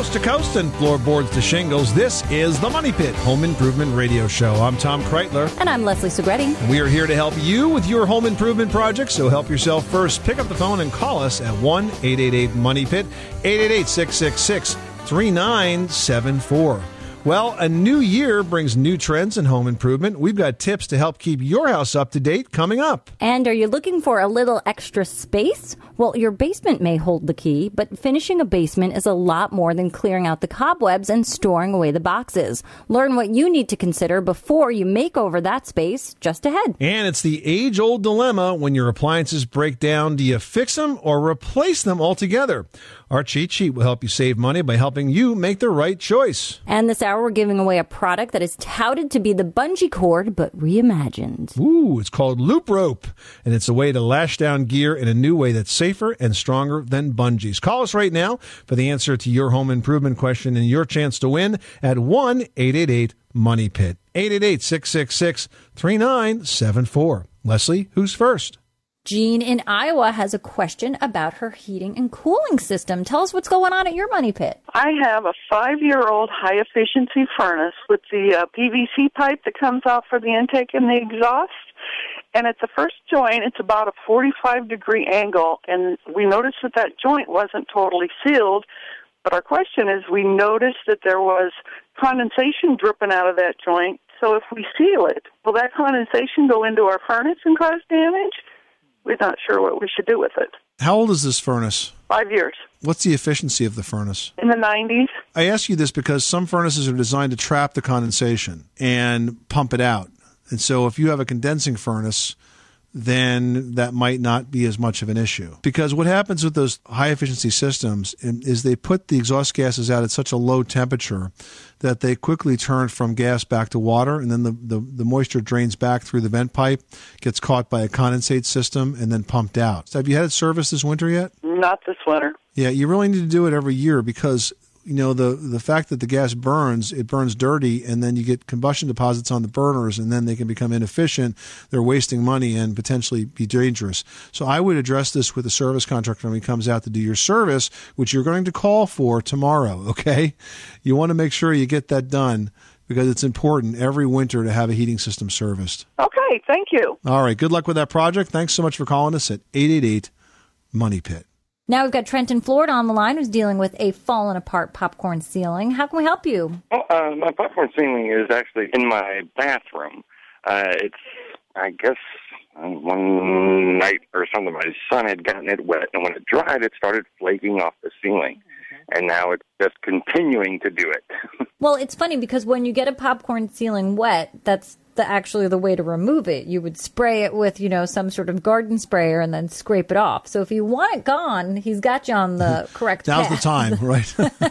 coast to coast and floorboards to shingles, this is the Money Pit Home Improvement Radio Show. I'm Tom Kreitler. And I'm Leslie Segretti. We are here to help you with your home improvement project, so help yourself first. Pick up the phone and call us at 1-888-MONEY-PIT, 888-666-3974. Well, a new year brings new trends in home improvement. We've got tips to help keep your house up to date coming up. And are you looking for a little extra space? Well, your basement may hold the key, but finishing a basement is a lot more than clearing out the cobwebs and storing away the boxes. Learn what you need to consider before you make over that space just ahead. And it's the age-old dilemma when your appliances break down. Do you fix them or replace them altogether? Our cheat sheet will help you save money by helping you make the right choice. And this hour, we're giving away a product that is touted to be the bungee cord, but reimagined. Ooh, it's called Loop Rope, and it's a way to lash down gear in a new way that's safer and stronger than bungees. Call us right now for the answer to your home improvement question and your chance to win at 1-888-MONEY-PIT, 888-666-3974. Leslie, who's first? Jean in Iowa has a question about her heating and cooling system. Tell us what's going on at your Money Pit. I have a 5-year-old high-efficiency furnace with the PVC pipe that comes out for the intake and the exhaust. And at the first joint, it's about a 45-degree angle. And we noticed that joint wasn't totally sealed. But our question is, we noticed that there was condensation dripping out of that joint. So if we seal it, will that condensation go into our furnace and cause damage? We're not sure what we should do with it. How old is this furnace? 5 years. What's the efficiency of the furnace? In the 90s. I ask you this because some furnaces are designed to trap the condensation and pump it out. And so if you have a condensing furnace, then that might not be as much of an issue. Because what happens with those high-efficiency systems is they put the exhaust gases out at such a low temperature that they quickly turn from gas back to water, and then the moisture drains back through the vent pipe, gets caught by a condensate system, and then pumped out. So have you had it serviced this winter yet? Not this winter. Yeah, you really need to do it every year because the fact that the gas burns, it burns dirty, and then you get combustion deposits on the burners, and then they can become inefficient. They're wasting money and potentially be dangerous. So I would address this with a service contractor when he comes out to do your service, which you're going to call for tomorrow, okay? You want to make sure you get that done because it's important every winter to have a heating system serviced. Okay, thank you. All right, good luck with that project. Thanks so much for calling us at 888-MONEY-PIT. Now we've got Trent in Florida on the line who's dealing with a fallen apart popcorn ceiling. How can we help you? Well, my popcorn ceiling is actually in my bathroom. It's, I guess, one night or something, my son had gotten it wet, and when it dried, it started flaking off the ceiling. And now it's just continuing to do it. Well, it's funny because when you get a popcorn ceiling wet, that's actually the way to remove it. You would spray it with, some sort of garden sprayer and then scrape it off. So if you want it gone, he's got you on the correct path. Now's the time, right?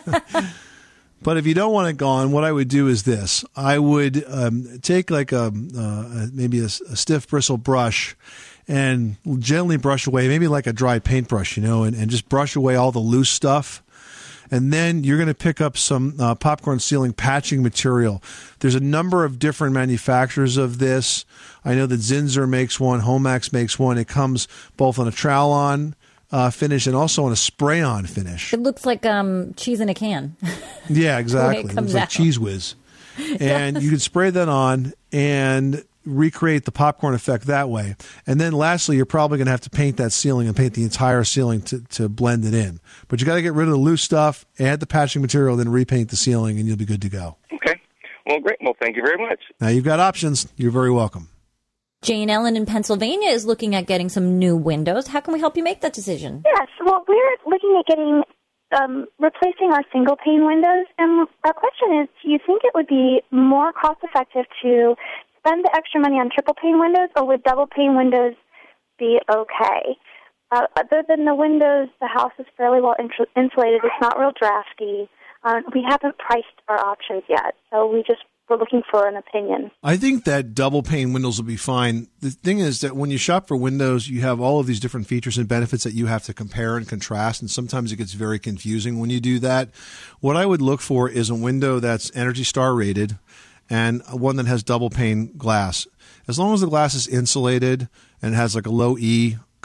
But if you don't want it gone, what I would do is this. I would take like maybe a stiff bristle brush and gently brush away, maybe like a dry paintbrush, and just brush away all the loose stuff. And then you're going to pick up some popcorn ceiling patching material. There's a number of different manufacturers of this. I know that Zinsser makes one, Homax makes one. It comes both on a trowel-on finish and also on a spray-on finish. It looks like cheese in a can. Yeah, exactly. It looks like Cheese Whiz. And you can spray that on and recreate the popcorn effect that way. And then lastly, you're probably going to have to paint that ceiling and paint the entire ceiling to blend it in. But you got to get rid of the loose stuff, add the patching material, then repaint the ceiling, and you'll be good to go. Okay. Well, great. Well, thank you very much. Now you've got options. You're very welcome. Jane Ellen in Pennsylvania is looking at getting some new windows. How can we help you make that decision? Yes. Well, we're looking at getting replacing our single-pane windows. And our question is, do you think it would be more cost-effective to spend the extra money on triple-pane windows, or would double-pane windows be okay? Other than the windows, the house is fairly well insulated. It's not real drafty. We haven't priced our options yet, so we're looking for an opinion. I think that double pane windows will be fine. The thing is that when you shop for windows, you have all of these different features and benefits that you have to compare and contrast, and sometimes it gets very confusing when you do that. What I would look for is a window that's Energy Star rated and one that has double pane glass. As long as the glass is insulated and has like a low E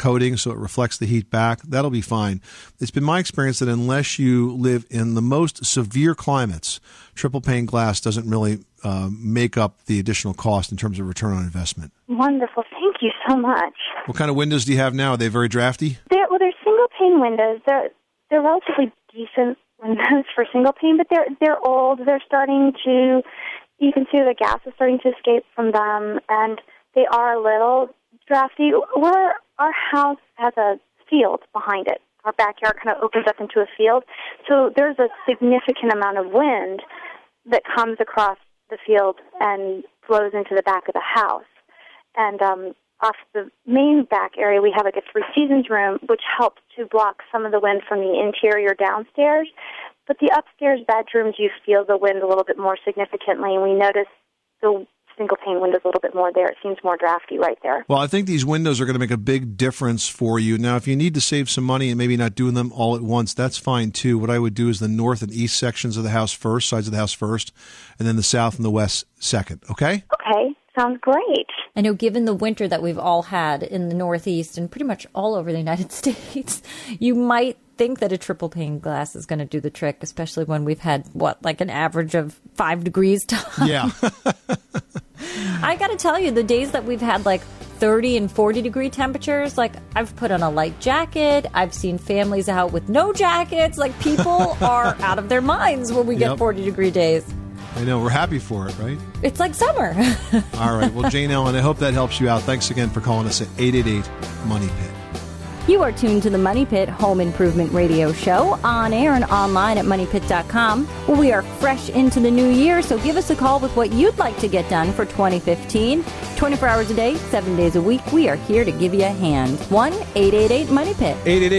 coating so it reflects the heat back. That'll be fine. It's been my experience that unless you live in the most severe climates, triple pane glass doesn't really make up the additional cost in terms of return on investment. Wonderful. Thank you so much. What kind of windows do you have now? Are they very drafty? They're single pane windows. They're relatively decent windows for single pane, but they're old. They're starting to, you can see the gas is starting to escape from them, and they are a little drafty. Our house has a field behind it. Our backyard kind of opens up into a field, so there's a significant amount of wind that comes across the field and flows into the back of the house. And off the main back area, we have like a Three Seasons room, which helps to block some of the wind from the interior downstairs. But the upstairs bedrooms, you feel the wind a little bit more significantly, and we notice the single-pane windows a little bit more there. It seems more drafty right there. Well, I think these windows are going to make a big difference for you. Now, if you need to save some money and maybe not doing them all at once, that's fine too. What I would do is the north and east sections of the house first, sides of the house first, and then the south and the west second, okay? Okay, sounds great. I know given the winter that we've all had in the Northeast and pretty much all over the United States, you might think that a triple pane glass is going to do the trick, especially when we've had, like an average of 5 degrees tops. Yeah. I got to tell you, the days that we've had like 30 and 40 degree temperatures, like I've put on a light jacket. I've seen families out with no jackets. Like people are out of their minds when we get 40 degree days. I know. We're happy for it, right? It's like summer. All right. Well, Jane Ellen, I hope that helps you out. Thanks again for calling us at 888-MONEY-PIT. You are tuned to the Money Pit Home Improvement Radio Show, on air and online at MoneyPit.com. Well, we are fresh into the new year, so give us a call with what you'd like to get done for 2015. 24 hours a day, 7 days a week, we are here to give you a hand. 1-888-MONEY-PIT.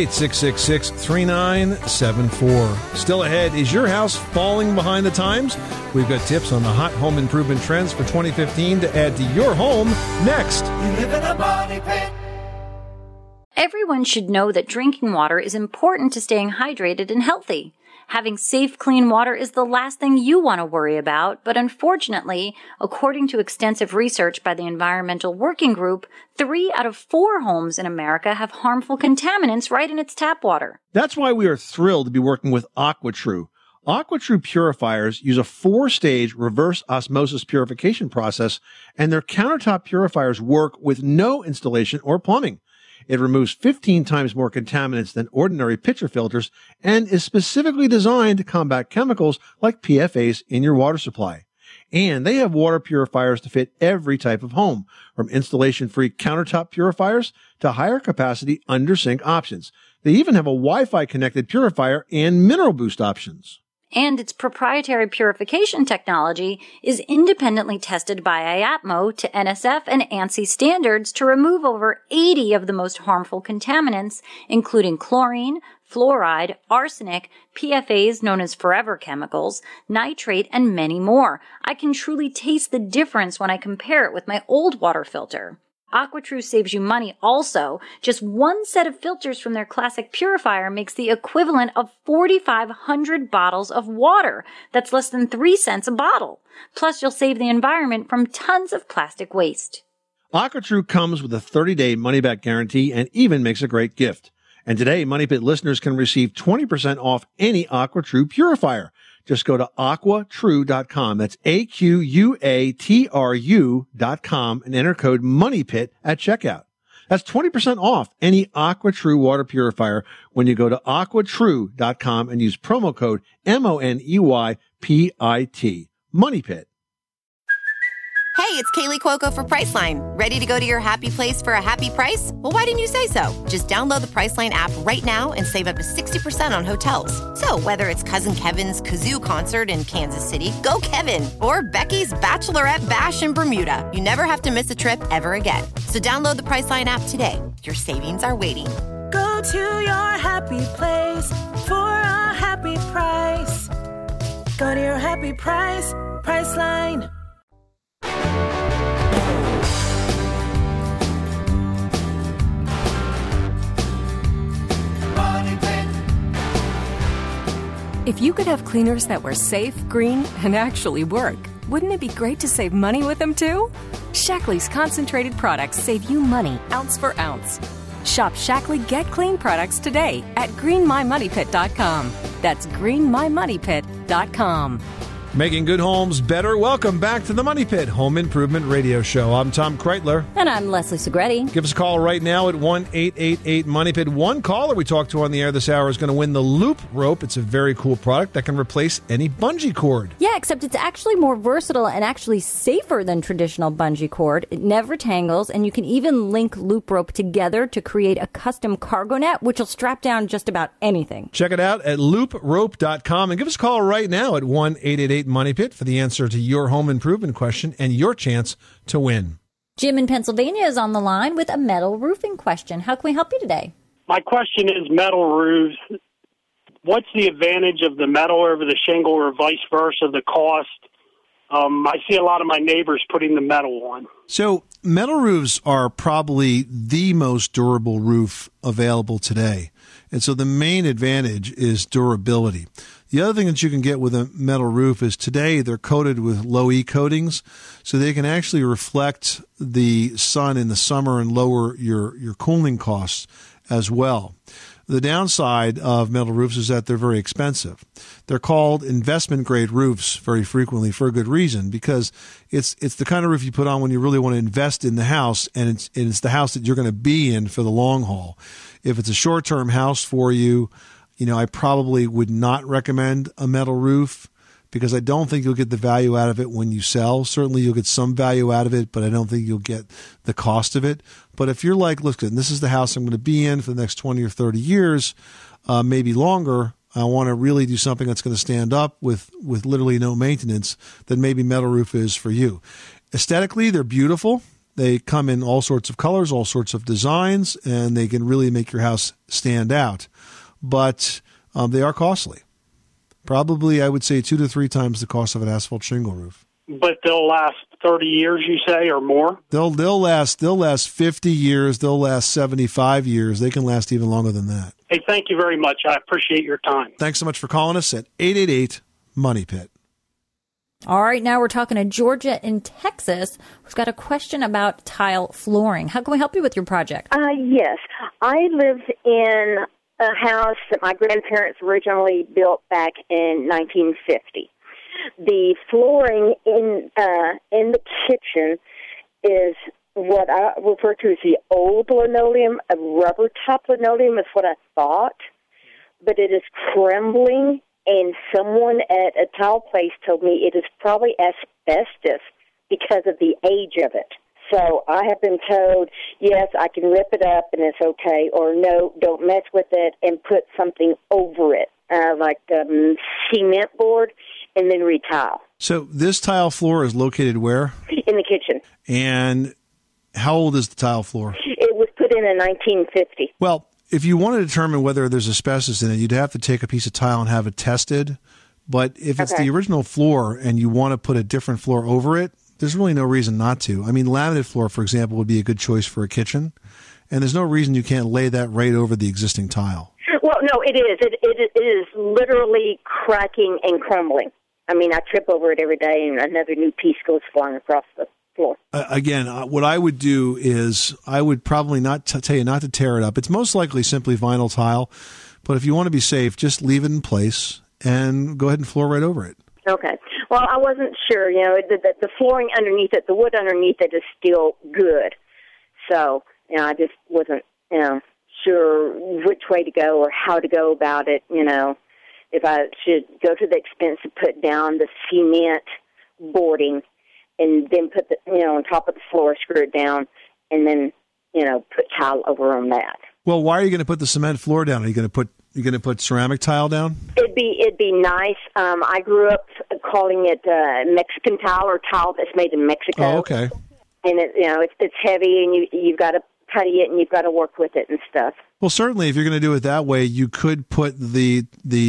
888-666-3974. Still ahead, is your house falling behind the times? We've got tips on the hot home improvement trends for 2015 to add to your home next. You live in a money pit. Everyone should know that drinking water is important to staying hydrated and healthy. Having safe, clean water is the last thing you want to worry about, but unfortunately, according to extensive research by the Environmental Working Group, 3 out of 4 homes in America have harmful contaminants right in its tap water. That's why we are thrilled to be working with AquaTrue. AquaTrue purifiers use a 4-stage reverse osmosis purification process, and their countertop purifiers work with no installation or plumbing. It removes 15 times more contaminants than ordinary pitcher filters and is specifically designed to combat chemicals like PFAS in your water supply. And they have water purifiers to fit every type of home, from installation-free countertop purifiers to higher capacity under-sink options. They even have a Wi-Fi connected purifier and mineral boost options. And its proprietary purification technology is independently tested by IAPMO to NSF and ANSI standards to remove over 80 of the most harmful contaminants, including chlorine, fluoride, arsenic, PFAS known as forever chemicals, nitrate, and many more. I can truly taste the difference when I compare it with my old water filter. AquaTrue saves you money also. Just one set of filters from their classic purifier makes the equivalent of 4,500 bottles of water. That's less than 3 cents a bottle. Plus, you'll save the environment from tons of plastic waste. AquaTrue comes with a 30-day money-back guarantee and even makes a great gift. And today, Money Pit listeners can receive 20% off any AquaTrue purifier. Just go to AquaTrue.com. That's AQUATRU.com and enter code MONEYPIT at checkout. That's 20% off any AquaTrue water purifier when you go to AquaTrue.com and use promo code MONEYPIT. MoneyPit. Hey, it's Kaylee Cuoco for Priceline. Ready to go to your happy place for a happy price? Well, why didn't you say so? Just download the Priceline app right now and save up to 60% on hotels. So whether it's Cousin Kevin's Kazoo Concert in Kansas City, go Kevin, or Becky's Bachelorette Bash in Bermuda, you never have to miss a trip ever again. So download the Priceline app today. Your savings are waiting. Go to your happy place for a happy price. Go to your happy price, Priceline. If you could have cleaners that were safe, green, and actually work, wouldn't it be great to save money with them too? Shackley's concentrated products save you money ounce for ounce. Shop Shackley Get Clean products today at greenmymoneypit.com. That's greenmymoneypit.com. Making good homes better. Welcome back to the Money Pit Home Improvement Radio Show. I'm Tom Kreitler. And I'm Leslie Segretti. Give us a call right now at 1-888-MONEYPIT. One caller we talked to on the air this hour is going to win the Loop Rope. It's a very cool product that can replace any bungee cord. Yeah, except it's actually more versatile and actually safer than traditional bungee cord. It never tangles, and you can even link Loop Rope together to create a custom cargo net, which will strap down just about anything. Check it out at looprope.com and give us a call right now at 1-888-MONEY Pit for the answer to your home improvement question and your chance to win. Jim in Pennsylvania is on the line with a metal roofing question. How can we help you today? My question is metal roofs. What's the advantage of the metal over the shingle or vice versa, the cost? I see a lot of my neighbors putting the metal on. So metal roofs are probably the most durable roof available today. And so the main advantage is durability. The other thing that you can get with a metal roof is today they're coated with low-E coatings, so they can actually reflect the sun in the summer and lower your cooling costs as well. The downside of metal roofs is that they're very expensive. They're called investment-grade roofs very frequently for a good reason, because it's the kind of roof you put on when you really want to invest in the house, and it's the house that you're going to be in for the long haul. If it's a short-term house for you, I probably would not recommend a metal roof because I don't think you'll get the value out of it when you sell. Certainly you'll get some value out of it, but I don't think you'll get the cost of it. But if you're like, listen, this is the house I'm going to be in for the next 20 or 30 years, maybe longer, I want to really do something that's going to stand up with literally no maintenance, then maybe metal roof is for you. Aesthetically, they're beautiful. They come in all sorts of colors, all sorts of designs, and they can really make your house stand out. But they are costly. Probably, I would say 2 to 3 times the cost of an asphalt shingle roof. But they'll last 30 years, you say, or more? They'll last 50 years. They'll last 75 years. They can last even longer than that. Hey, thank you very much. I appreciate your time. Thanks so much for calling us at 888-MONEY-PIT. All right, now we're talking to Georgia in Texas, who's got a question about tile flooring. How can we help you with your project? Yes. I lived in a house that my grandparents originally built back in 1950. The flooring in the kitchen is what I refer to as the old linoleum. A rubber top linoleum is what I thought, but it is crumbling, and someone at a tile place told me it is probably asbestos because of the age of it. So I have been told, yes, I can rip it up and it's okay, or no, don't mess with it and put something over it, like cement board, and then retile. So this tile floor is located where? In the kitchen. And how old is the tile floor? It was put in 1950. Well, if you want to determine whether there's asbestos in it, you'd have to take a piece of tile and have it tested. But if it's the original floor and you want to put a different floor over it, there's really no reason not to. I mean, laminate floor, for example, would be a good choice for a kitchen. And there's no reason you can't lay that right over the existing tile. Well, no, it is. It is literally cracking and crumbling. I mean, I trip over it every day, and another new piece goes flying across the floor. Again, what I would do is I would probably not tell you not to tear it up. It's most likely simply vinyl tile. But if you want to be safe, just leave it in place and go ahead and floor right over it. Okay. Well, I wasn't sure. The flooring underneath it, the wood underneath it is still good. So, I just wasn't, sure which way to go or how to go about it, if I should go to the expense of put down the cement boarding and then put on top of the floor, screw it down, and then, put tile over on that. Well, why are you going to put the cement floor down? Are you going to put ceramic tile down? It'd be nice. I grew up calling it Mexican tile, or tile that's made in Mexico. Oh, okay. And it's heavy, and you've got to putty it, and you've got to work with it and stuff. Well, certainly, if you're going to do it that way, you could put the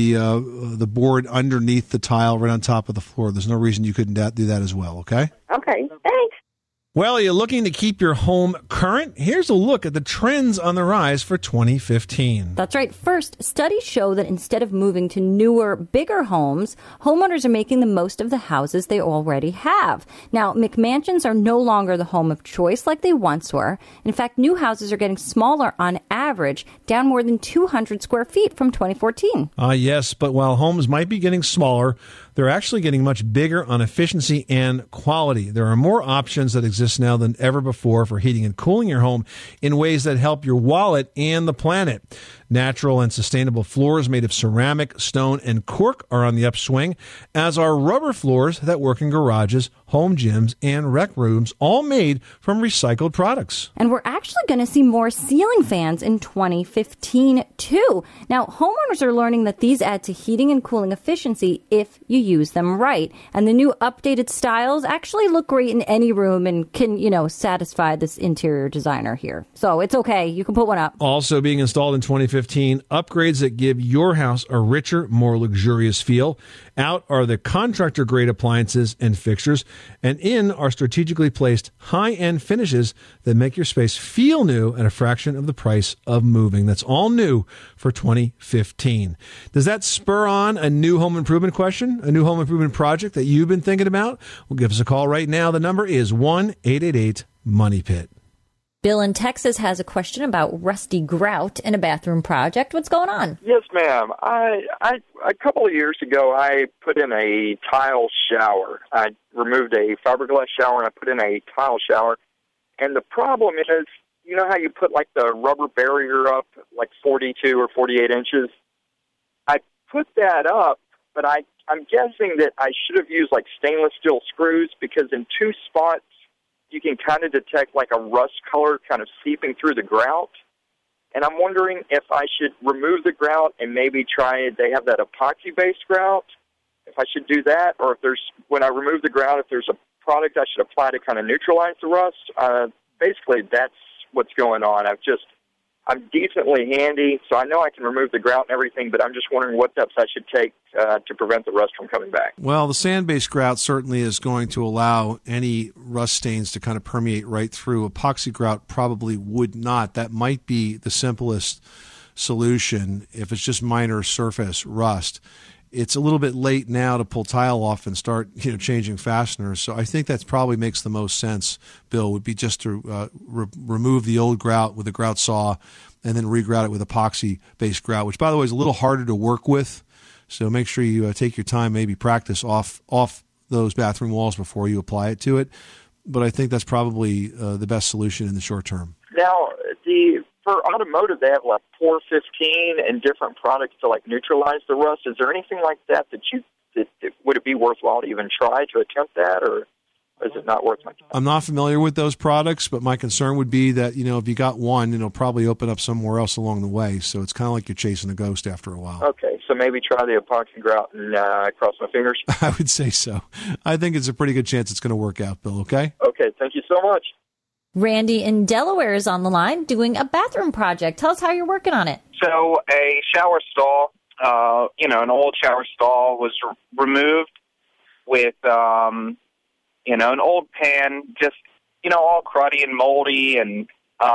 board underneath the tile, right on top of the floor. There's no reason you couldn't do that as well. Okay. Okay. Thanks. Well, are you looking to keep your home current? Here's a look at the trends on the rise for 2015. That's right. First, studies show that instead of moving to newer, bigger homes, homeowners are making the most of the houses they already have. Now, McMansions are no longer the home of choice like they once were. In fact, new houses are getting smaller on average, down more than 200 square feet from 2014. Yes, but while homes might be getting smaller, they're actually getting much bigger on efficiency and quality. There are more options that exist now than ever before for heating and cooling your home in ways that help your wallet and the planet. Natural and sustainable floors made of ceramic, stone, and cork are on the upswing, as are rubber floors that work in garages, home gyms, and rec rooms, all made from recycled products. And we're actually going to see more ceiling fans in 2015, too. Now, homeowners are learning that these add to heating and cooling efficiency if you use them right. And the new updated styles actually look great in any room and can, satisfy this interior designer here. So it's okay. You can put one up. Also being installed in 2015, upgrades that give your house a richer, more luxurious feel. Out are the contractor-grade appliances and fixtures, and in are strategically placed high-end finishes that make your space feel new at a fraction of the price of moving. That's all new for 2015. Does that spur on a new home improvement question, a new home improvement project that you've been thinking about? Well, give us a call right now. The number is 1-888-MONEY-PIT. Bill in Texas has a question about rusty grout in a bathroom project. What's going on? Yes, ma'am. A couple of years ago, I put in a tile shower. I removed a fiberglass shower and I put in a tile shower. And the problem is, you know how you put like the rubber barrier up, like 42 or 48 inches? I put that up, but I'm guessing that I should have used like stainless steel screws, because in two spots, you can kind of detect like a rust color kind of seeping through the grout. And I'm wondering if I should remove the grout and maybe they have that epoxy-based grout, if I should do that, or when I remove the grout, if there's a product I should apply to kind of neutralize the rust. Basically, that's what's going on. I'm decently handy, so I know I can remove the grout and everything, but I'm just wondering what steps I should take to prevent the rust from coming back. Well, the sand-based grout certainly is going to allow any rust stains to kind of permeate right through. Epoxy grout probably would not. That might be the simplest solution if it's just minor surface rust. It's a little bit late now to pull tile off and start, changing fasteners. So I think that probably makes the most sense, Bill, would be just to remove the old grout with a grout saw and then regrout it with epoxy-based grout, which, by the way, is a little harder to work with. So make sure you take your time, maybe practice off those bathroom walls before you apply it to it. But I think that's probably the best solution in the short term. Now, for automotive, they have like POR-15 and different products to like neutralize the rust. Is there anything like that would it be worthwhile to even try to attempt that, or is it not worth my time? I'm not familiar with those products, but my concern would be that, if you got one, it'll probably open up somewhere else along the way. So it's kind of like you're chasing a ghost after a while. Okay, so maybe try the epoxy grout and cross my fingers. I would say so. I think it's a pretty good chance it's going to work out, Bill, okay? Okay, thank you so much. Randy in Delaware is on the line doing a bathroom project. Tell us how you're working on it. So a shower stall, an old shower stall was removed with, an old pan, just, all cruddy and moldy and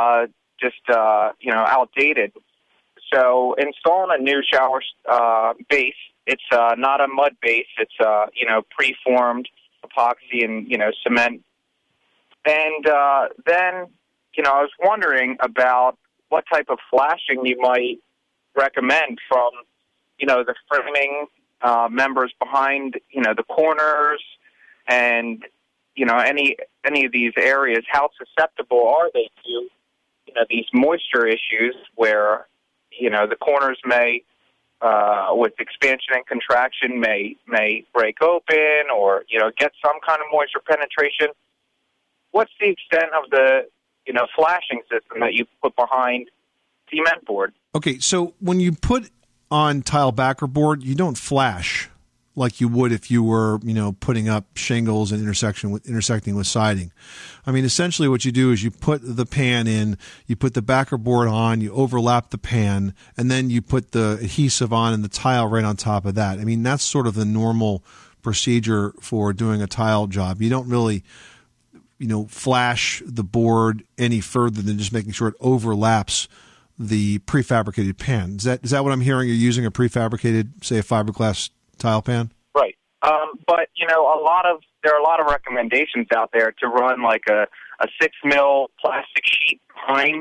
outdated. So installing a new shower base, it's not a mud base. It's, preformed epoxy and, cement. And then, I was wondering about what type of flashing you might recommend from, the framing members behind, the corners and, any of these areas. How susceptible are they to, these moisture issues where, the corners may, with expansion and contraction, may break open or, get some kind of moisture penetration? What's the extent of the, flashing system that you put behind cement board? Okay, so when you put on tile backer board, you don't flash like you would if you were, putting up shingles and intersecting with siding. I mean, essentially what you do is you put the pan in, you put the backer board on, you overlap the pan, and then you put the adhesive on and the tile right on top of that. I mean, that's sort of the normal procedure for doing a tile job. You don't really flash the board any further than just making sure it overlaps the prefabricated pan. Is that what I'm hearing? You're using a prefabricated, say, a fiberglass tile pan? Right. But there are a lot of recommendations out there to run like a 6 mil plastic sheet behind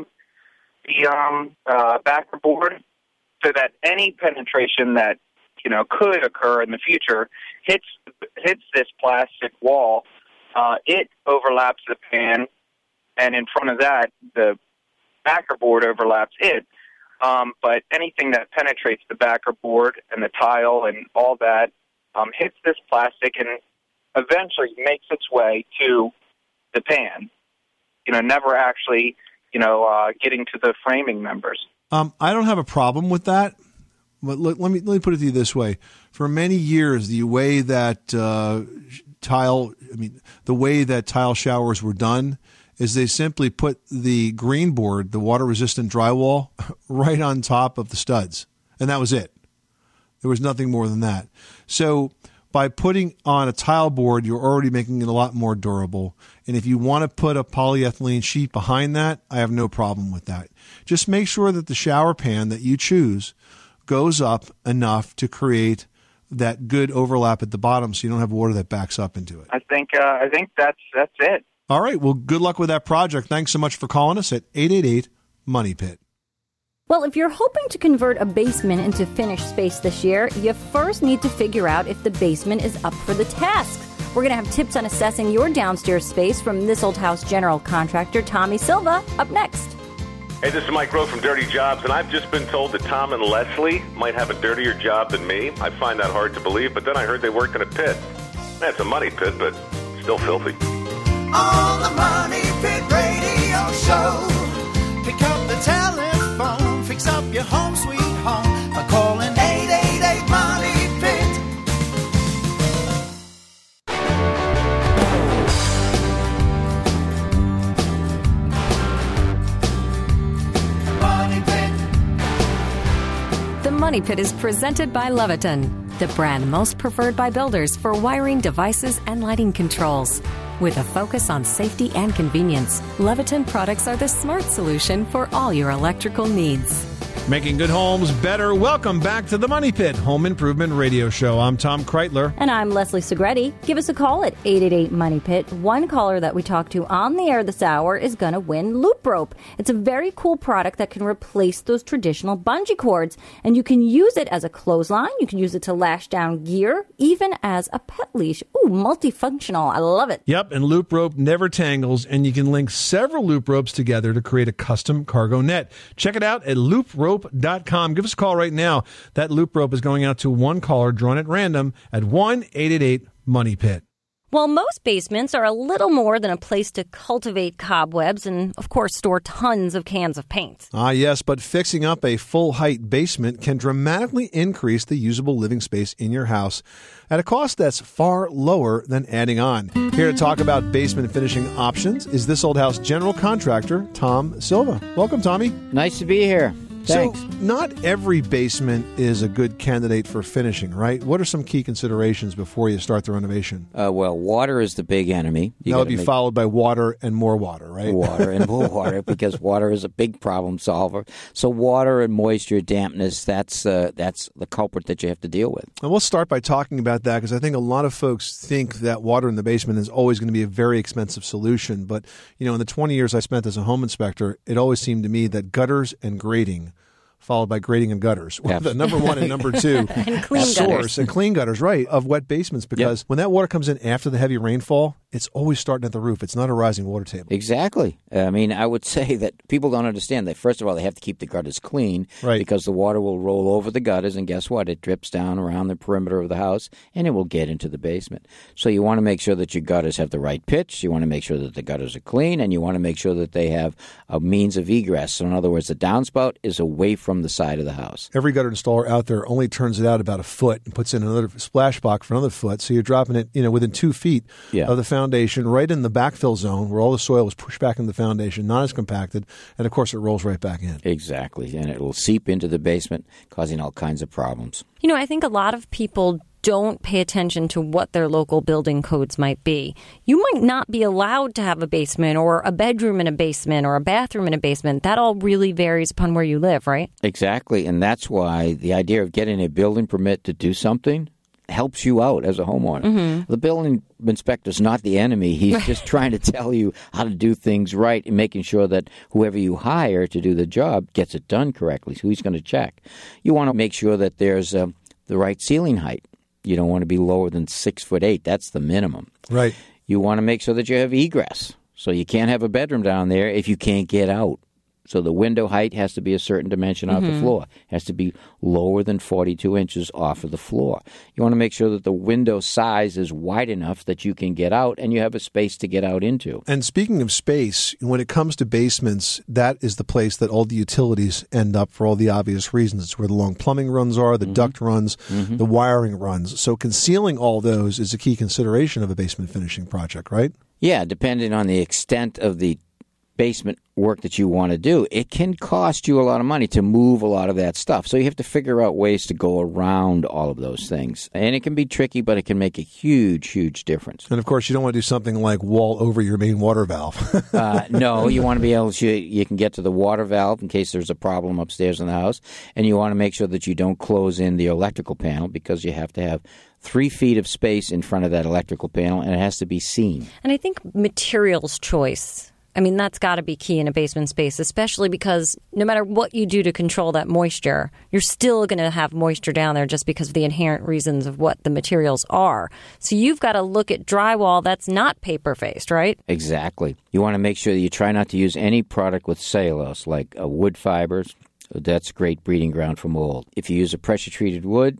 the backer board, so that any penetration that could occur in the future hits this plastic wall. It overlaps the pan, and in front of that, the backer board overlaps it. But anything that penetrates the backer board and the tile and all that hits this plastic and eventually makes its way to the pan. Never actually, getting to the framing members. I don't have a problem with that. But let me put it to you this way: for many years, the way that tile showers were done is they simply put the green board, the water-resistant drywall, right on top of the studs, and that was it. There was nothing more than that. So by putting on a tile board, you're already making it a lot more durable. And if you want to put a polyethylene sheet behind that, I have no problem with that. Just make sure that the shower pan that you choose goes up enough to create that good overlap at the bottom so you don't have water that backs up into it. I think that's it. All right. Well, good luck with that project. Thanks so much for calling us at 888-MONEY-PIT. Well, if you're hoping to convert a basement into finished space this year, you first need to figure out if the basement is up for the task. We're going to have tips on assessing your downstairs space from This Old House general contractor Tommy Silva up next. Hey, this is Mike Rowe from Dirty Jobs, and I've just been told that Tom and Leslie might have a dirtier job than me. I find that hard to believe, but then I heard they worked in a pit. It's a money pit, but still filthy. On the Money Pit Radio Show, pick up the telephone, fix up your home sweet home by calling 888-MONEY-PIT. The Money Pit is presented by Leviton, the brand most preferred by builders for wiring devices and lighting controls. With a focus on safety and convenience, Leviton products are the smart solution for all your electrical needs. Making good homes better. Welcome back to the Money Pit Home Improvement Radio Show. I'm Tom Kreitler. And I'm Leslie Segretti. Give us a call at 888-MONEY-PIT. One caller that we talked to on the air this hour is going to win Loop Rope. It's a very cool product that can replace those traditional bungee cords. And you can use it as a clothesline. You can use it to lash down gear, even as a pet leash. Ooh, multifunctional. I love it. Yep, and Loop Rope never tangles, and you can link several Loop Ropes together to create a custom cargo net. Check it out at looprope.com. Give us a call right now. That Loop Rope is going out to one caller drawn at random at 1-888-MONEY-PIT. Well, most basements are a little more than a place to cultivate cobwebs and, of course, store tons of cans of paint. Ah, yes, but fixing up a full-height basement can dramatically increase the usable living space in your house at a cost that's far lower than adding on. Here to talk about basement finishing options is This Old House general contractor, Tom Silva. Welcome, Tommy. Nice to be here. Thanks. So, not every basement is a good candidate for finishing, right? What are some key considerations before you start the renovation? Well, water is the big enemy. That would be followed by water and more water, right? Water and more water, because water is a big problem solver. So water and moisture, dampness, that's the culprit that you have to deal with. And we'll start by talking about that, because I think a lot of folks think that water in the basement is always going to be a very expensive solution. But, in the 20 years I spent as a home inspector, it always seemed to me that gutters and grading, followed by grading and gutters, the number one and number two and clean source gutters. And clean gutters, right, of wet basements, because when that water comes in after the heavy rainfall, it's always starting at the roof. It's not a rising water table. Exactly. I mean, I would say that people don't understand that, first of all, they have to keep the gutters clean, right, because the water will roll over the gutters, and guess what? It drips down around the perimeter of the house, and it will get into the basement. So you want to make sure that your gutters have the right pitch. You want to make sure that the gutters are clean, and you want to make sure that they have a means of egress. So in other words, the downspout is away from the side of the house. Every gutter installer out there only turns it out about a foot and puts in another splash box for another foot. So you're dropping it, within 2 feet of the foundation, right in the backfill zone where all the soil was pushed back into the foundation, not as compacted, and of course it rolls right back in. Exactly, and it will seep into the basement, causing all kinds of problems. I think a lot of people don't pay attention to what their local building codes might be. You might not be allowed to have a basement or a bedroom in a basement or a bathroom in a basement. That all really varies upon where you live, right? Exactly, and that's why the idea of getting a building permit to do something helps you out as a homeowner. Mm-hmm. The building inspector's not the enemy. He's just trying to tell you how to do things right and making sure that whoever you hire to do the job gets it done correctly. So he's going to check. You want to make sure that there's the right ceiling height. You don't want to be lower than 6'8". That's the minimum. Right. You want to make sure that you have egress. So you can't have a bedroom down there if you can't get out. So the window height has to be a certain dimension off the floor. It has to be lower than 42 inches off of the floor. You want to make sure that the window size is wide enough that you can get out and you have a space to get out into. And speaking of space, when it comes to basements, that is the place that all the utilities end up for all the obvious reasons. It's where the long plumbing runs are, the duct runs, the wiring runs. So concealing all those is a key consideration of a basement finishing project, right? Yeah, depending on the extent of the basement work that you want to do, it can cost you a lot of money to move a lot of that stuff. So you have to figure out ways to go around all of those things. And it can be tricky, but it can make a huge, huge difference. And, of course, you don't want to do something like wall over your main water valve. No, you want to be able to, you can get to the water valve in case there's a problem upstairs in the house. And you want to make sure that you don't close in the electrical panel because you have to have 3 feet of space in front of that electrical panel, and it has to be seen. And I think materials choice, I mean, that's got to be key in a basement space, especially because no matter what you do to control that moisture, you're still going to have moisture down there just because of the inherent reasons of what the materials are. So you've got to look at drywall that's not paper-faced, right? Exactly. You want to make sure that you try not to use any product with cellulose, like wood fibers. That's a great breeding ground for mold. If you use a pressure-treated wood,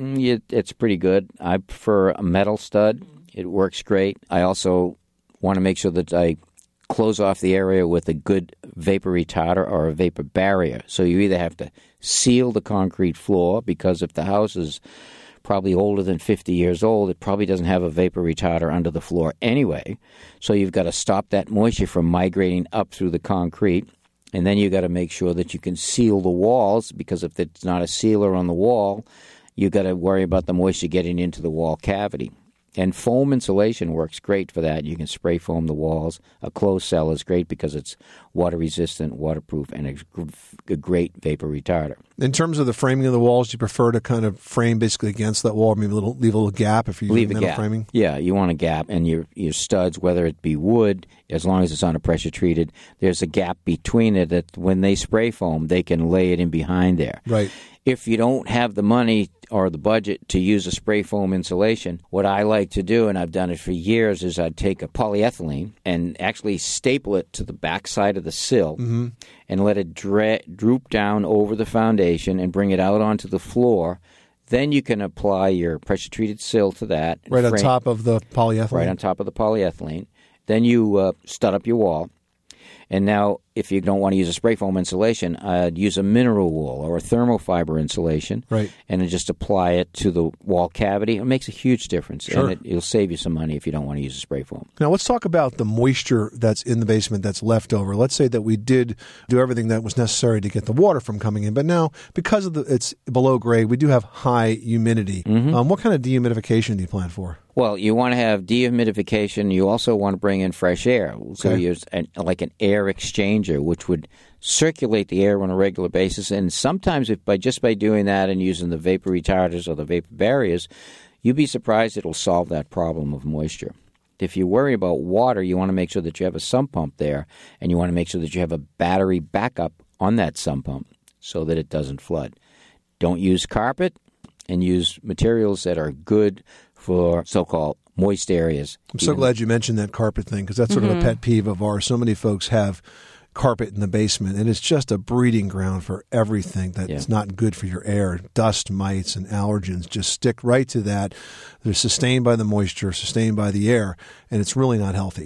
it's pretty good. I prefer a metal stud. It works great. I also want to make sure that I close off the area with a good vapor retarder or a vapor barrier. So you either have to seal the concrete floor, because if the house is probably older than 50 years old, it probably doesn't have a vapor retarder under the floor anyway. So you've got to stop that moisture from migrating up through the concrete. And then you've got to make sure that you can seal the walls, because if it's not a sealer on the wall, you've got to worry about the moisture getting into the wall cavity. And foam insulation works great for that. You can spray foam the walls. A closed cell is great because it's water resistant, waterproof, and a great vapor retarder. In terms of the framing of the walls, do you prefer to kind of frame basically against that wall, maybe leave a little gap if you're using metal framing? Yeah, you want a gap, and your studs, whether it be wood, as long as it's on a pressure treated, there's a gap between it that when they spray foam, they can lay it in behind there. Right. If you don't have the money or the budget to use a spray foam insulation, what I like to do, and I've done it for years, is I'd take a polyethylene and actually staple it to the back side of the sill and let it droop down over the foundation and bring it out onto the floor. Then you can apply your pressure-treated sill to that. Right on top of the polyethylene? Right on top of the polyethylene. Then you stud up your wall. And now, if you don't want to use a spray foam insulation, I'd use a mineral wool or a thermofiber insulation. Right. And then just apply it to the wall cavity. It makes a huge difference. Sure. And it'll save you some money if you don't want to use a spray foam. Now, let's talk about the moisture that's in the basement that's left over. Let's say that we did do everything that was necessary to get the water from coming in. But now, because of it's below grade, we do have high humidity. What kind of dehumidification do you plan for? Well, you want to have dehumidification. You also want to bring in fresh air. So Okay. you use like an air exchanger, which would circulate the air on a regular basis. And sometimes by doing that and using the vapor retarders or the vapor barriers, you'd be surprised it'll solve that problem of moisture. If you worry about water, you want to make sure that you have a sump pump there, and you want to make sure that you have a battery backup on that sump pump so that it doesn't flood. Don't use carpet, and use materials that are good for so-called moist areas. I'm so glad you mentioned that carpet thing, because that's sort of a pet peeve of ours. So many folks have carpet in the basement, and it's just a breeding ground for everything that's not good for your air. Dust, mites, and allergens just stick right to that. They're sustained by the moisture, sustained by the air, and it's really not healthy. Right.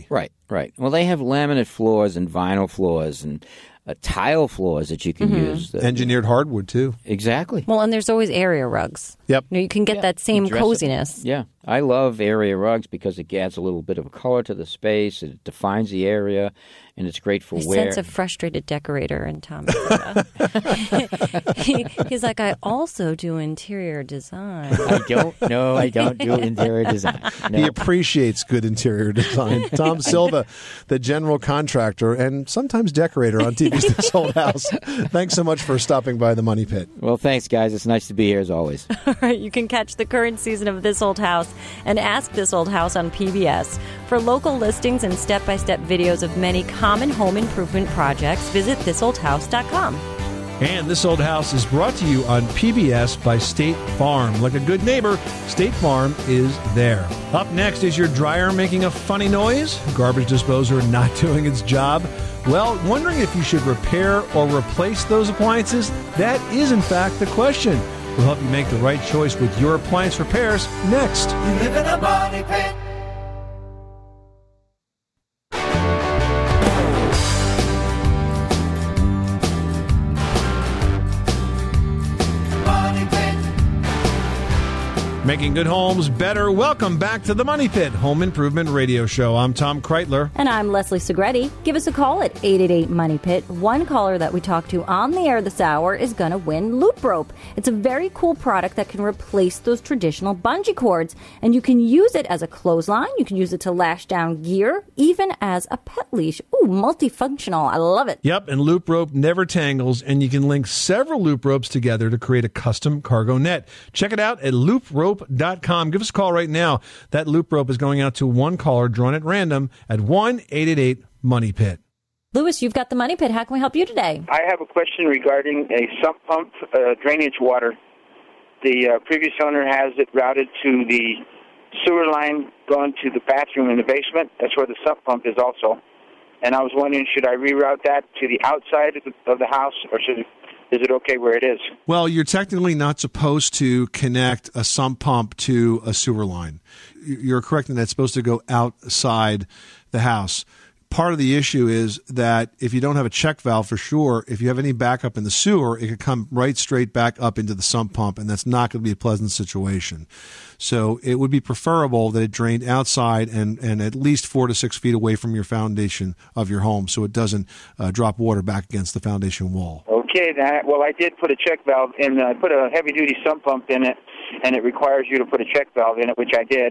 Right. Well, they have laminate floors and vinyl floors and tile floors that you can use. Engineered hardwood, too. Exactly. Well, and there's always area rugs. Yep. You can get that same coziness. Yeah. I love area rugs because it adds a little bit of a color to the space. It defines the area, and it's great for wear. Sense of frustrated decorator in Tom. He's like, I also do interior design. I don't do interior design. No. He appreciates good interior design. Tom Silva, the general contractor and sometimes decorator on TV's This Old House. Thanks so much for stopping by the Money Pit. Well, thanks, guys. It's nice to be here as always. All right, you can catch the current season of This Old House and Ask This Old House on PBS. For local listings and step-by-step videos of many common home improvement projects, visit thisoldhouse.com. And This Old House is brought to you on PBS by State Farm. Like a good neighbor, State Farm is there. Up next, is your dryer making a funny noise? Garbage disposer not doing its job? Well, wondering if you should repair or replace those appliances? That is, in fact, the question. We'll help you make the right choice with your appliance repairs next. You live in a money pit. Making good homes better. Welcome back to the Money Pit Home Improvement Radio Show. I'm Tom Kreitler. And I'm Leslie Segretti. Give us a call at 888-MONEY-PIT. One caller that we talk to on the air this hour is going to win Loop Rope. It's a very cool product that can replace those traditional bungee cords. And you can use it as a clothesline. You can use it to lash down gear, even as a pet leash. Ooh, multifunctional. I love it. Yep, and Loop Rope never tangles, and you can link several Loop Ropes together to create a custom cargo net. Check it out at looprope.com. Give us a call right now. That Loop Rope is going out to one caller drawn at random at 1-888-MONEY-PIT. Lewis, you've got the Money Pit. How can we help you today? I have a question regarding a sump pump drainage water. The previous owner has it routed to the sewer line going to the bathroom in the basement. That's where the sump pump is also. And I was wondering, should I reroute that to the outside of the house, or is it okay where it is? Well, you're technically not supposed to connect a sump pump to a sewer line. You're correct in that it's supposed to go outside the house. Part of the issue is that if you don't have a check valve for sure, if you have any backup in the sewer, it could come right straight back up into the sump pump, and that's not going to be a pleasant situation. So it would be preferable that it drained outside and at least 4 to 6 feet away from your foundation of your home so it doesn't drop water back against the foundation wall. Okay, well, I did put a check valve in. I put a heavy-duty sump pump in it, and it requires you to put a check valve in it, which I did.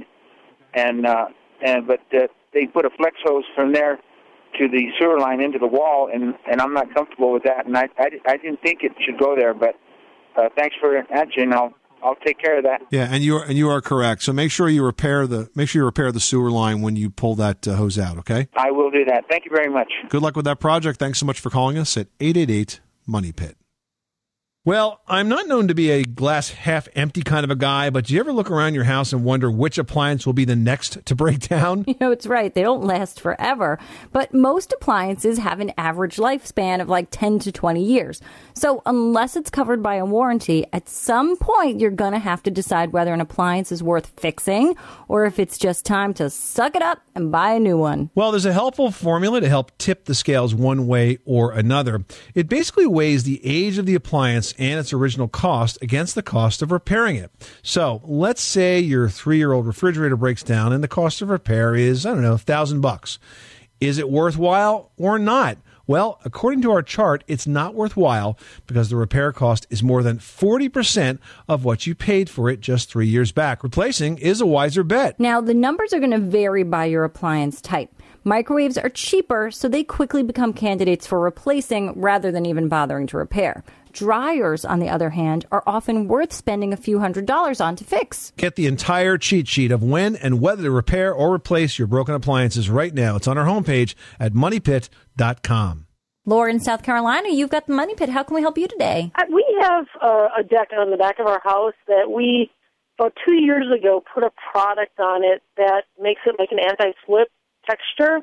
But they put a flex hose from there to the sewer line into the wall, and I'm not comfortable with that. And I didn't think it should go there, but thanks for answering. I'll take care of that. Yeah, and you are correct. So make sure you repair the sewer line when you pull that hose out. Okay. I will do that. Thank you very much. Good luck with that project. Thanks so much for calling us at 888-MONEY-PIT. Well, I'm not known to be a glass half empty kind of a guy, but do you ever look around your house and wonder which appliance will be the next to break down? You know, it's right. They don't last forever. But most appliances have an average lifespan of like 10 to 20 years. So unless it's covered by a warranty, at some point you're going to have to decide whether an appliance is worth fixing or if it's just time to suck it up and buy a new one. Well, there's a helpful formula to help tip the scales one way or another. It basically weighs the age of the appliance and its original cost against the cost of repairing it. So let's say your 3-year-old refrigerator breaks down and the cost of repair is, $1,000. Is it worthwhile or not? Well, according to our chart, it's not worthwhile because the repair cost is more than 40% of what you paid for it just 3 years back. Replacing is a wiser bet. Now, the numbers are going to vary by your appliance type. Microwaves are cheaper, so they quickly become candidates for replacing rather than even bothering to repair. Dryers, on the other hand, are often worth spending a few $100s on to fix. Get the entire cheat sheet of when and whether to repair or replace your broken appliances right now. It's on our homepage at moneypit.com. Laura in South Carolina, you've got the Money Pit. How can we help you today? We have a deck on the back of our house that we, about 2 years ago, put a product on it that makes it like an anti-slip texture.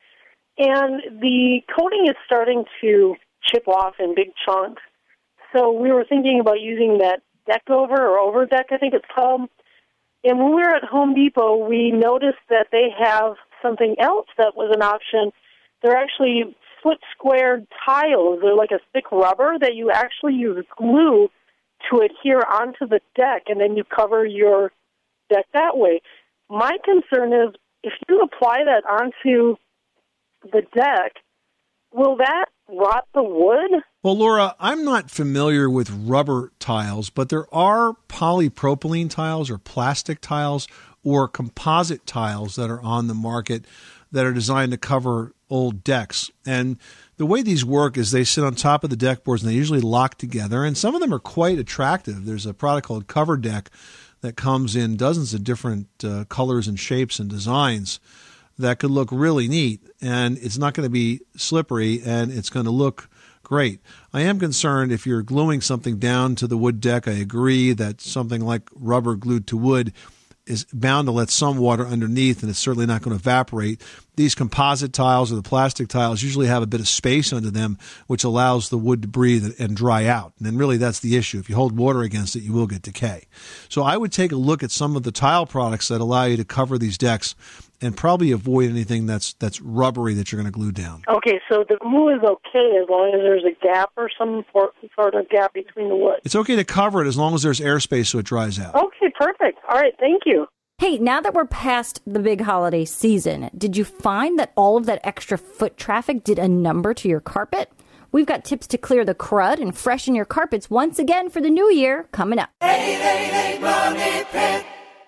And the coating is starting to chip off in big chunks. So we were thinking about using that deck over or over deck, I think it's called. And when we were at Home Depot, we noticed that they have something else that was an option. They're actually foot squared tiles. They're like a thick rubber that you actually use glue to adhere onto the deck, and then you cover your deck that way. My concern is if you apply that onto the deck, will that rot the wood? Well, Laura, I'm not familiar with rubber tiles, but there are polypropylene tiles or plastic tiles or composite tiles that are on the market that are designed to cover old decks. And the way these work is they sit on top of the deck boards and they usually lock together. And some of them are quite attractive. There's a product called Cover Deck that comes in dozens of different colors and shapes and designs that could look really neat. And it's not going to be slippery and it's going to look great. I am concerned if you're gluing something down to the wood deck. I agree that something like rubber glued to wood is bound to let some water underneath, and it's certainly not going to evaporate. These composite tiles or the plastic tiles usually have a bit of space under them, which allows the wood to breathe and dry out. And then really that's the issue. If you hold water against it, you will get decay. So I would take a look at some of the tile products that allow you to cover these decks and probably avoid anything that's rubbery that you're going to glue down. Okay, so the glue is okay as long as there's a gap or some sort of gap between the wood. It's okay to cover it as long as there's airspace so it dries out. Okay, perfect. All right, thank you. Hey, now that we're past the big holiday season, did you find that all of that extra foot traffic did a number to your carpet? We've got tips to clear the crud and freshen your carpets once again for the new year coming up. 888 Money Pit.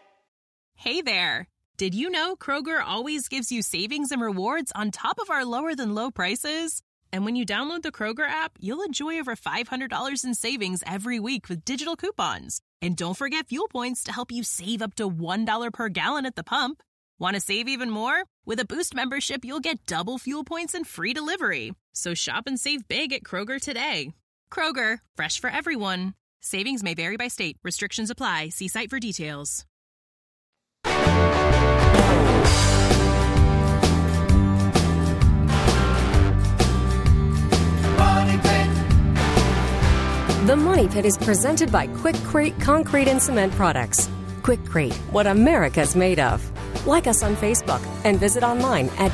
Hey there. Did you know Kroger always gives you savings and rewards on top of our lower-than-low prices? And when you download the Kroger app, you'll enjoy over $500 in savings every week with digital coupons. And don't forget fuel points to help you save up to $1 per gallon at the pump. Want to save even more? With a Boost membership, you'll get double fuel points and free delivery. So shop and save big at Kroger today. Kroger, fresh for everyone. Savings may vary by state. Restrictions apply. See site for details. The Money Pit is presented by Quikrete Concrete and Cement Products. Quikrete, what America's made of. Like us on Facebook and visit online at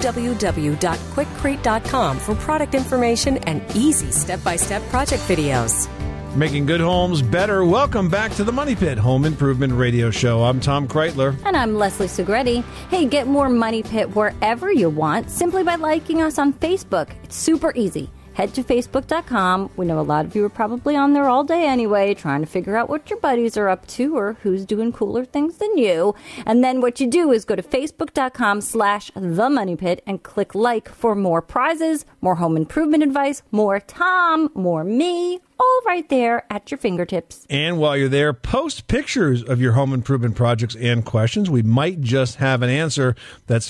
www.quikrete.com for product information and easy step-by-step project videos. Making good homes better. Welcome back to the Money Pit Home Improvement Radio Show. I'm Tom Kreitler. And I'm Leslie Segretti. Hey, get more Money Pit wherever you want simply by liking us on Facebook. It's super easy. Head to Facebook.com. We know a lot of you are probably on there all day anyway, trying to figure out what your buddies are up to or who's doing cooler things than you. And then what you do is go to Facebook.com/TheMoneyPit and click like for more prizes, more home improvement advice, more Tom, more me, all right there at your fingertips. And while you're there, post pictures of your home improvement projects and questions. We might just have an answer. That's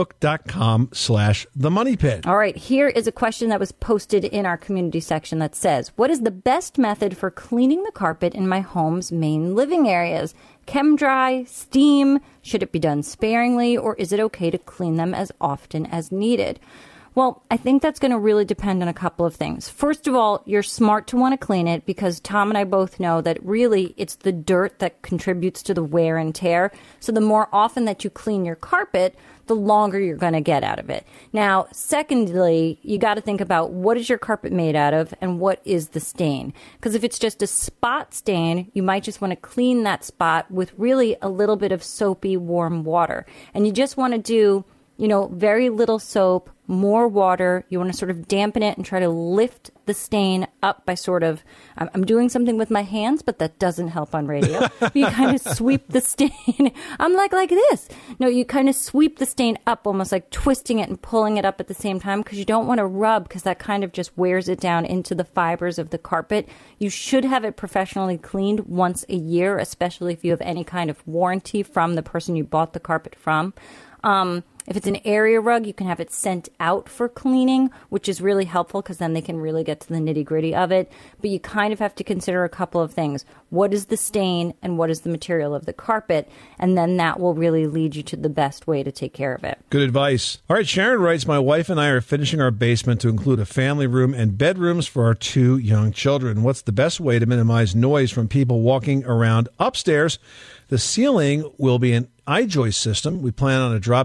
Facebook.com/TheMoneyPit. All right, here is a question that was posted in our community section that says, what is the best method for cleaning the carpet in my home's main living areas? Chem dry, steam, should it be done sparingly, or is it okay to clean them as often as needed? Well, I think that's going to really depend on a couple of things. First of all, you're smart to want to clean it because Tom and I both know that really it's the dirt that contributes to the wear and tear. So the more often that you clean your carpet, the longer you're going to get out of it. Now, secondly, you got to think about what is your carpet made out of and what is the stain. Because if it's just a spot stain, you might just want to clean that spot with really a little bit of soapy, warm water. And you just want to do, very little soap, more water. You want to sort of dampen it and try to lift the stain up by sort of, I'm doing something with my hands, but that doesn't help on radio. You kind of sweep the stain. I'm like this. No, you kind of sweep the stain up, almost like twisting it and pulling it up at the same time because you don't want to rub because that kind of just wears it down into the fibers of the carpet. You should have it professionally cleaned once a year, especially if you have any kind of warranty from the person you bought the carpet from. If it's an area rug, you can have it sent out for cleaning, which is really helpful because then they can really get to the nitty-gritty of it. But you kind of have to consider a couple of things. What is the stain and what is the material of the carpet? And then that will really lead you to the best way to take care of it. Good advice. All right, Sharon writes, my wife and I are finishing our basement to include a family room and bedrooms for our 2 young children. What's the best way to minimize noise from people walking around upstairs? The ceiling will be an I-joist system. We plan on a drop ceiling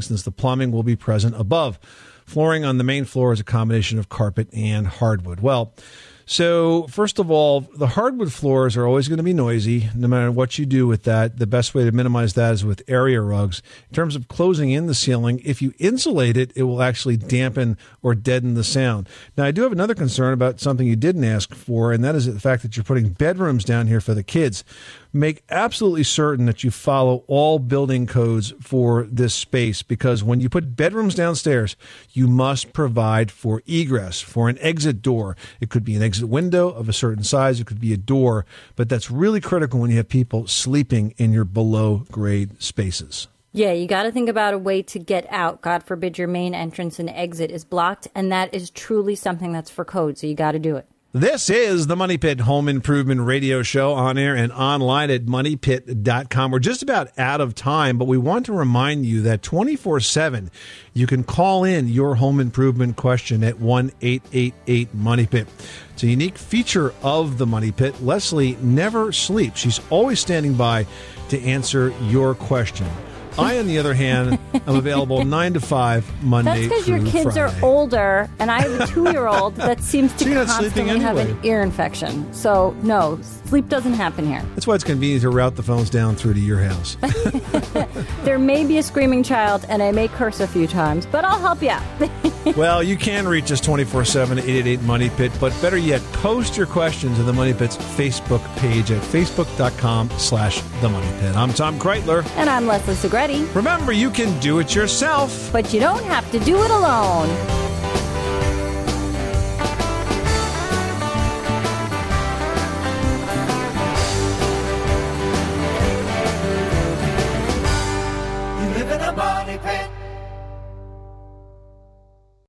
since the plumbing will be present above. Flooring on the main floor is a combination of carpet and hardwood. Well, so first of all, the hardwood floors are always going to be noisy, no matter what you do with that. The best way to minimize that is with area rugs. In terms of closing in the ceiling, if you insulate it, it will actually dampen or deaden the sound. Now, I do have another concern about something you didn't ask for, and that is the fact that you're putting bedrooms down here for the kids. Make absolutely certain that you follow all building codes for this space, because when you put bedrooms downstairs, you must provide for egress, for an exit door. It could be an exit window of a certain size. It could be a door, but that's really critical when you have people sleeping in your below grade spaces. Yeah, you got to think about a way to get out. God forbid your main entrance and exit is blocked, and that is truly something that's for code, so you got to do it. This is the Money Pit Home Improvement Radio Show, on air and online at moneypit.com. We're just about out of time, but we want to remind you that 24/7 you can call in your home improvement question at 1-888-MONEY-PIT. It's a unique feature of the Money Pit. Leslie never sleeps. She's always standing by to answer your question. I, on the other hand, am available 9 to 5 Monday That's because through your kids Friday. are older, and I have a 2-year-old that seems to So you're not sleeping constantly have anyway. an ear infection. So, no, sleep doesn't happen here. That's why it's convenient to route the phones down through to your house. There may be a screaming child, and I may curse a few times, but I'll help you out. Well, you can reach us 24/7 at 888-MONEY-PIT, but better yet, post your questions to the Money Pit's Facebook page at facebook.com/themoneypit. I'm Tom Kreitler. And I'm Leslie Segretti. Remember, you can do it yourself, but you don't have to do it alone.